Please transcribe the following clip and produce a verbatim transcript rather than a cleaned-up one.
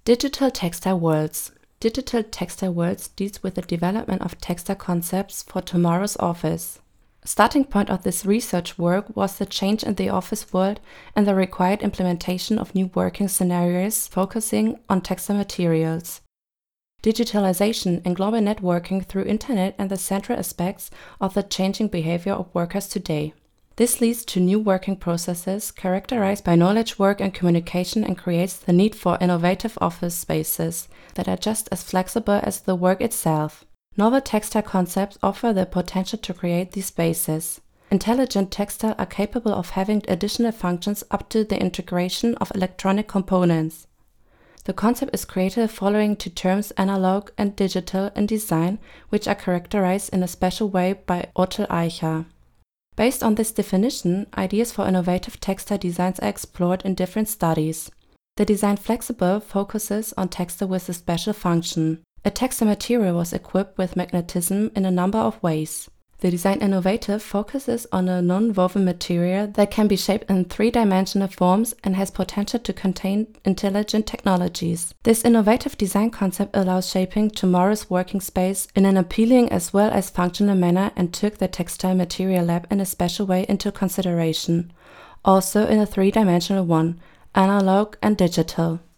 Digital Textile Worlds. Digital Textile Worlds deals with the development of textile concepts for tomorrow's office. A starting point of this research work was the change in the office world and the required implementation of new working scenarios focusing on textile materials. Digitalization and global networking through internet and the central aspects of the changing behavior of workers today. This leads to new working processes characterized by knowledge work and communication and creates the need for innovative office spaces that are just as flexible as the work itself. Novel textile concepts offer the potential to create these spaces. Intelligent textiles are capable of having additional functions up to the integration of electronic components. The concept is created following two terms analog and digital in design, which are characterized in a special way by Otto Eicher. Based on this definition, ideas for innovative textile designs are explored in different studies. The design flexible focuses on textile with a special function. A textile material was equipped with magnetism in a number of ways. The design innovative focuses on a non-woven material that can be shaped in three-dimensional forms and has potential to contain intelligent technologies. This innovative design concept allows shaping tomorrow's working space in an appealing as well as functional manner and took the textile material lab in a special way into consideration, also in a three-dimensional one, analog and digital.